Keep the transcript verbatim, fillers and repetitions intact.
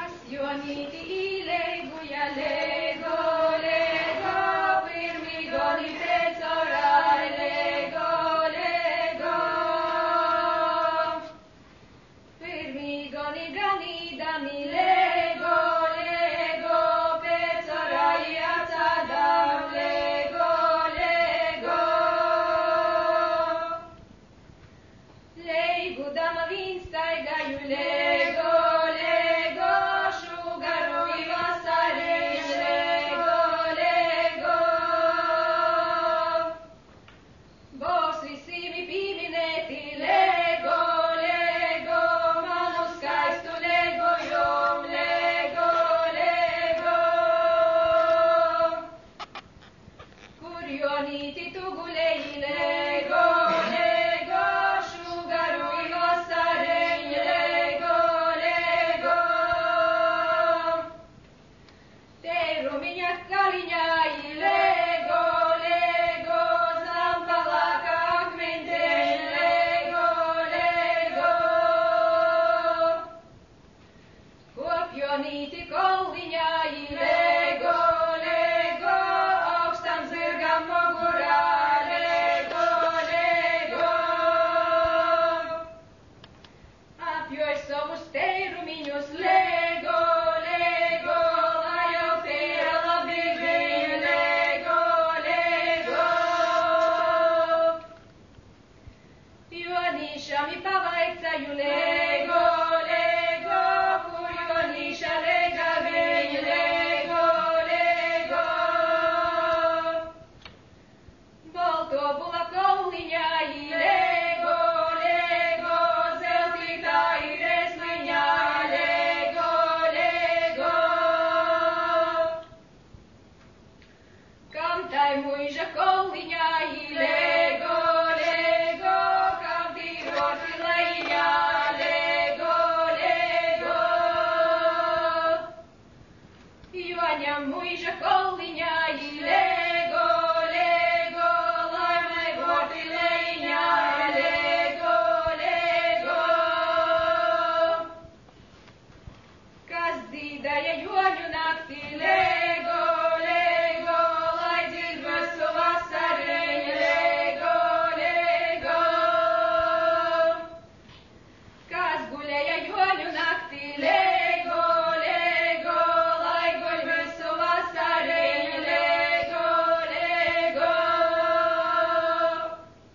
Joniti legu ja lego, lego, pirmigoni pecorai, lego, lego. Pirmigoni gani dani, lego, lego, pecorai atadam, lego, lego. Legu dama vinstai gaju, lego, Joniti tugulei, lego, lego, sugarui vasarei, lego, lego. Teiro minä kalinjai, lego, lego, zampalaka akmentei, lego, lego. Kuopioniti kollinjai.